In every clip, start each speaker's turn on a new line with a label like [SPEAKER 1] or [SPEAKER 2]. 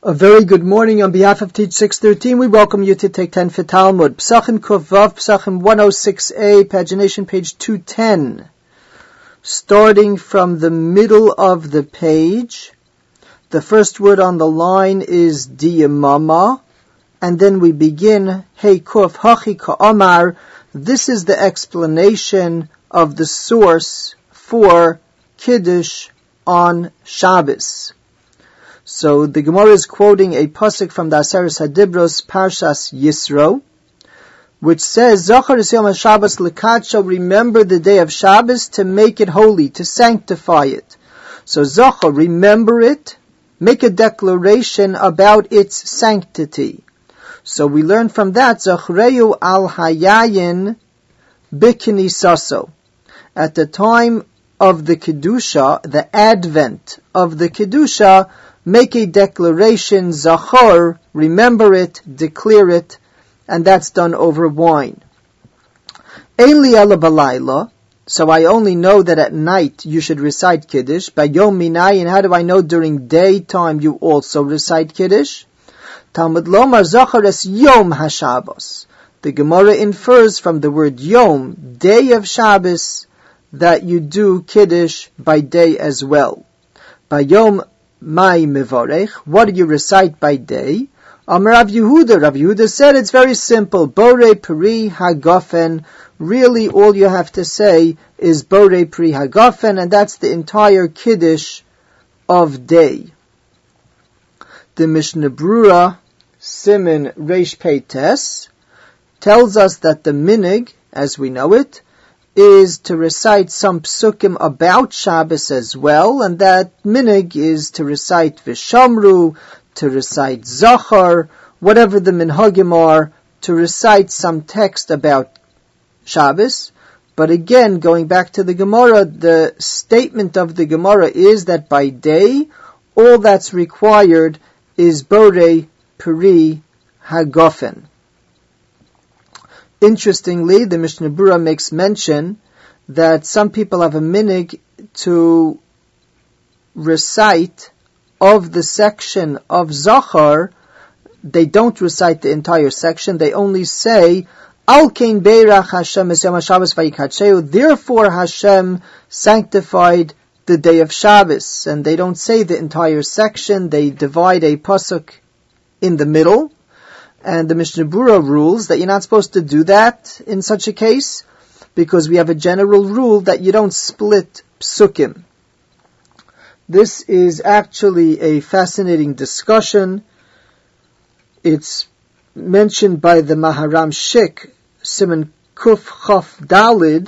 [SPEAKER 1] A very good morning on behalf of Teach 613. We welcome you to Take 10 for Talmud. Psachim Kuf Vav, Psachim 106a, pagination page 210. Starting from the middle of the page, the first word on the line is Diyamama, and then we begin, Hey Kuf Hachi Ka'amar. This is the explanation of the source for Kiddush on Shabbos. So the Gemara is quoting a pasuk from the Aseres Hadibros, Parshas Yisro, which says, Zachar es Yom HaShabbos l'kadsho, remember the day of Shabbos to make it holy, to sanctify it. So Zachar, remember it, make a declaration about its sanctity. So we learn from that, Zachreu al hayayin b'knisaso. At the time of the Kedusha, the advent of the Kedusha, make a declaration, Zachor, remember it, declare it, and that's done over wine. Ein li ela balayla, so I only know that at night you should recite Kiddush. By Yom Minayin, how do I know during daytime you also recite Kiddush? Talmud lomar Zachor es Yom HaShabbos. The Gemara infers from the word Yom, day of Shabbos, that you do Kiddush by day as well. By Yom Mai Mevorech, what do you recite by day? Rav Yehuda said it's very simple. Borei Pri Hagafen. Really all you have to say is Borei Pri Hagafen, and that's the entire Kiddush of day. The Mishnah Brura, Siman Reish Pei Tes, tells us that the minig, as we know it, is to recite some psukim about Shabbos as well, and that minig is to recite Vishamru, to recite Zachar, whatever the minhagim are, to recite some text about Shabbos. But again, going back to the Gemara, the statement of the Gemara is that by day, all that's required is Borei Peri Hagafen. Interestingly, the Mishnah Brura makes mention that some people have a minig to recite of the section of Zachar. They don't recite the entire section. They only say, Al kein beirach Hashem es Yom HaShabbos vayikadsheu. Therefore Hashem sanctified the day of Shabbos. And they don't say the entire section. They divide a pasuk in the middle. And the Mishnah Brura rules that you're not supposed to do that in such a case, because we have a general rule that you don't split psukim. This is actually a fascinating discussion. It's mentioned by the Maharam Shik, Siman Kuf Chaf Dalid,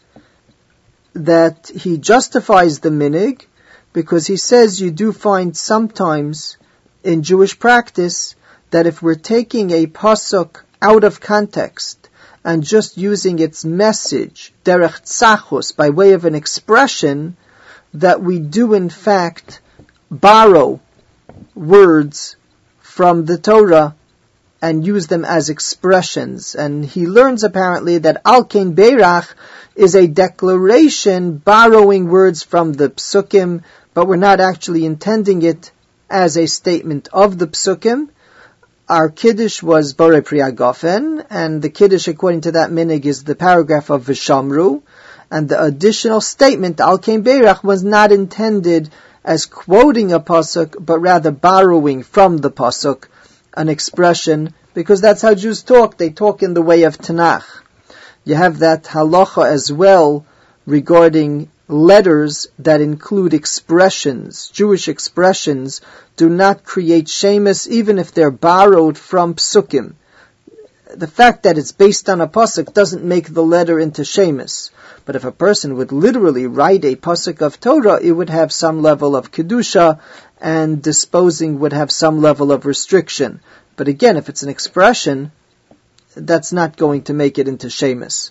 [SPEAKER 1] that he justifies the minig, because he says you do find sometimes in Jewish practice that if we're taking a pasuk out of context and just using its message, derech tzachus, by way of an expression, that we do in fact borrow words from the Torah and use them as expressions. And he learns apparently that Al Kein Beirach is a declaration borrowing words from the psukim, but we're not actually intending it as a statement of the psukim. Our Kiddush was Borei Pri Hagafen, and the Kiddush according to that minig is the paragraph of Vishamru, and the additional statement, Al Kein Beirach, was not intended as quoting a pasuk, but rather borrowing from the pasuk an expression, because that's how Jews talk. They talk in the way of Tanakh. You have that halacha as well regarding letters that include expressions. Jewish expressions do not create shemus, even if they're borrowed from psukim. The fact that it's based on a pasuk doesn't make the letter into shemus. But if a person would literally write a pasuk of Torah, it would have some level of kedusha, and disposing would have some level of restriction. But again, if it's an expression, that's not going to make it into shemus.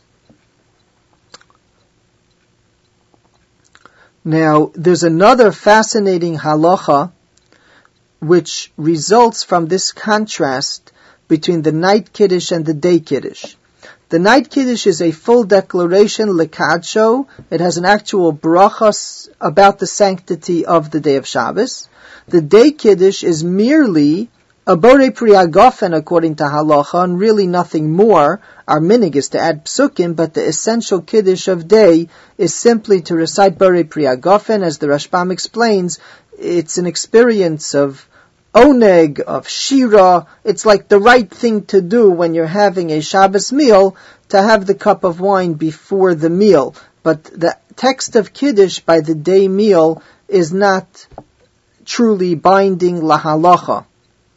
[SPEAKER 1] Now, there's another fascinating halacha which results from this contrast between the night Kiddush and the day Kiddush. The night Kiddush is a full declaration, lekadsho. It has an actual brachas about the sanctity of the day of Shabbos. The day Kiddush is merely a borei pri hagafen according to halacha, and really nothing more. Our minig is to add psukim, but the essential Kiddush of day is simply to recite borei pri hagafen. As the Rashbam explains, it's an experience of oneg, of shira. It's like the right thing to do when you're having a Shabbos meal, to have the cup of wine before the meal. But the text of Kiddush by the day meal is not truly binding lahalacha.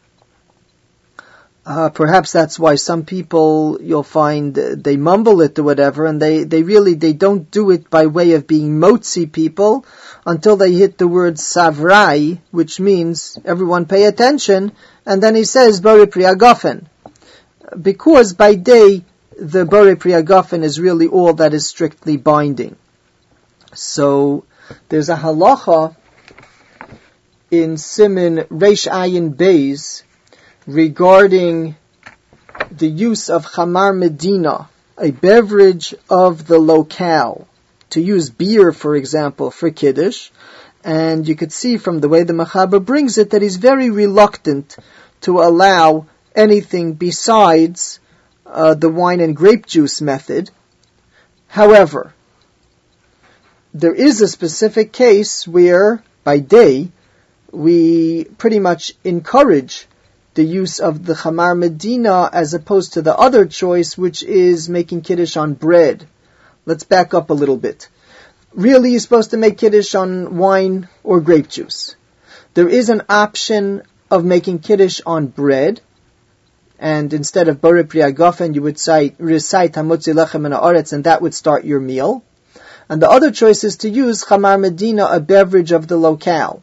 [SPEAKER 1] Perhaps that's why some people, you'll find, they mumble it or whatever, and they don't do it by way of being motzi people until they hit the word savrai, which means everyone pay attention, and then he says borei pri hagafen. Because by day, the borei pri hagafen is really all that is strictly binding. So, there's a halacha in Siman Reish Ayin Beis regarding the use of Chamar Medina, a beverage of the locale, to use beer, for example, for Kiddush. And you could see from the way the Mechaber brings it that he's very reluctant to allow anything besides the wine and grape juice method. However, there is a specific case where, by day, we pretty much encourage the use of the Chamar Medina as opposed to the other choice, which is making Kiddush on bread. Let's back up a little bit. Really, you're supposed to make Kiddush on wine or grape juice. There is an option of making Kiddush on bread, and instead of borei pri hagafen, you would recite Hamotzi Lechem Min Haaretz, and that would start your meal. And the other choice is to use Chamar Medina, a beverage of the locale.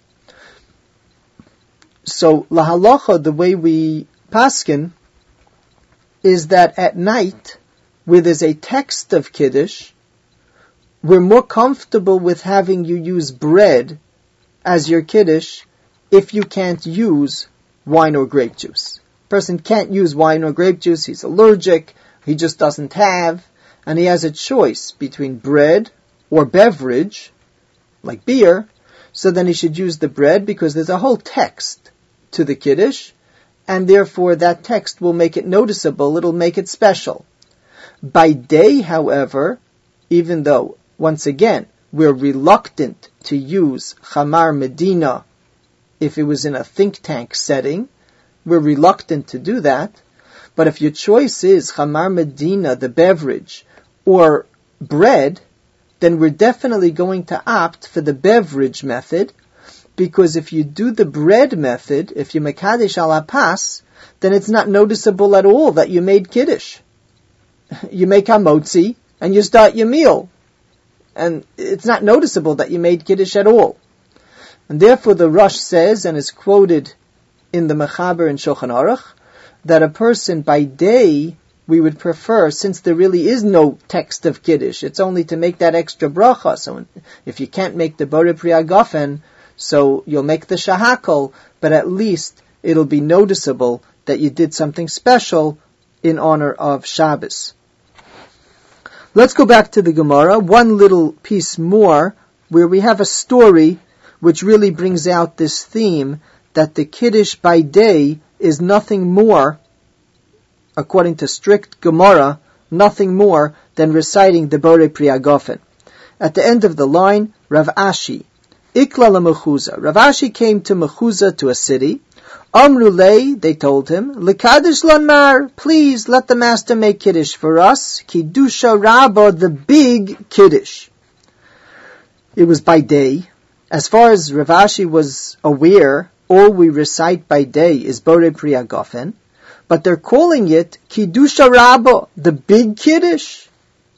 [SPEAKER 1] So, lahalacha, the way we paskin, is that at night, where there's a text of Kiddush, we're more comfortable with having you use bread as your Kiddush if you can't use wine or grape juice. A person can't use wine or grape juice, he's allergic, he just doesn't have, and he has a choice between bread or beverage, like beer, so then he should use the bread because there's a whole text to the Kiddush, and therefore that text will make it noticeable, it'll make it special. By day, however, even though, once again, we're reluctant to use Chamar Medina if it was in a think tank setting, we're reluctant to do that, but if your choice is Chamar Medina, the beverage, or bread, then we're definitely going to opt for the beverage method, because if you do the bread method, if you mekadesh al hapas, then it's not noticeable at all that you made Kiddush. You make hamotzi, and you start your meal. And it's not noticeable that you made Kiddush at all. And therefore the Rosh says, and is quoted in the Mechaber in Shulchan Aruch, that a person by day, we would prefer, since there really is no text of Kiddush, it's only to make that extra bracha. So if you can't make the borei pri hagafen, so you'll make the shahakol, but at least it'll be noticeable that you did something special in honor of Shabbos. Let's go back to the Gemara, one little piece more, where we have a story which really brings out this theme that the Kiddush by day is nothing more, according to strict Gemara, nothing more than reciting the borei pri hagafen. At the end of the line, Rav Ashi, Ikla LaMechuza. Rav Ashi came to Mechuza, to a city. Amru lei, they told him, L'kadosh lanmar, please let the master make Kiddush for us. Kiddusha Rabbah, the big Kiddush. It was by day. As far as Rav Ashi was aware, all we recite by day is borei pri hagafen, but they're calling it Kiddusha Rabbah, the big Kiddush.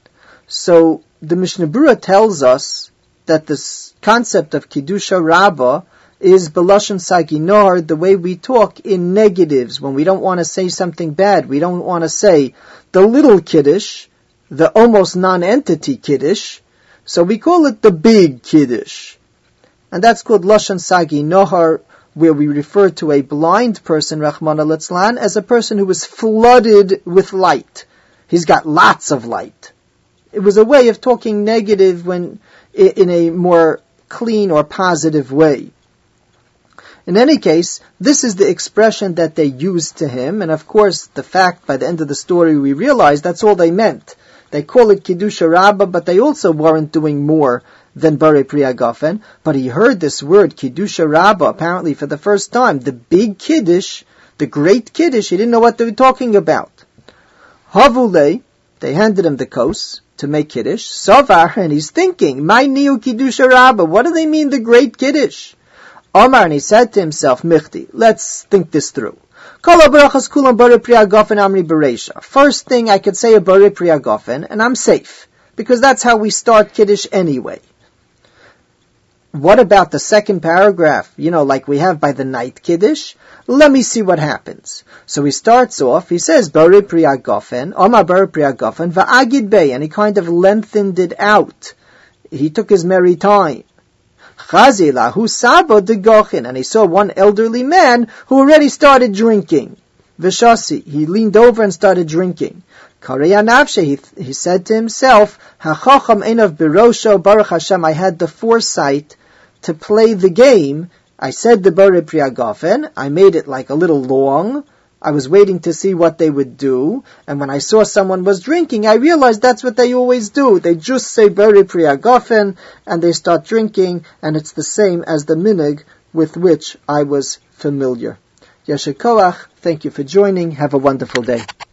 [SPEAKER 1] So the Mishnah Berurah tells us that this concept of Kiddusha Rabbah is B'lashon Saginor, the way we talk in negatives. When we don't want to say something bad, we don't want to say the little Kiddush, the almost non-entity Kiddush, so we call it the big Kiddush. And that's called Lashon Saginor, where we refer to a blind person, Rachmana litzlan, as a person who was flooded with light. He's got lots of light. It was a way of talking negative when in a more clean or positive way. In any case, this is the expression that they used to him, and of course, the fact by the end of the story we realize that's all they meant. They call it Kiddusha Rabbah, but they also weren't doing more than Borei Pri Hagafen. But he heard this word, Kiddusha Rabbah, apparently for the first time. The big Kiddush, the great Kiddush, he didn't know what they were talking about. Havulei, they handed him the kos to make Kiddush. Savar, and he's thinking, my Niu Kiddusha Rabbah, what do they mean the great Kiddush? Omar, and he said to himself, Michti, let's think this through. First thing I could say a Borei Pri Hagafen, and I'm safe, because that's how we start Kiddush anyway. What about the second paragraph? Like we have by the night Kiddush? Let me see what happens. So he starts off, he says, Borei Pri Hagafen, Omar Borei Pri Hagafen, Va'agid Bey, and he kind of lengthened it out. He took his merry time. Chazila, who sabo de gochin, and he saw one elderly man who already started drinking. Vishasi, he leaned over and started drinking. Kareya nafshe, he said to himself, Hachacham einav birosho, Baruch Hashem, I had the foresight to play the game. I said the Borei Pri Hagafen, I made it like a little long. I was waiting to see what they would do, and when I saw someone was drinking, I realized that's what they always do. They just say Borei Pri Hagafen, and they start drinking, and it's the same as the minig with which I was familiar. Yasher Koach, thank you for joining. Have a wonderful day.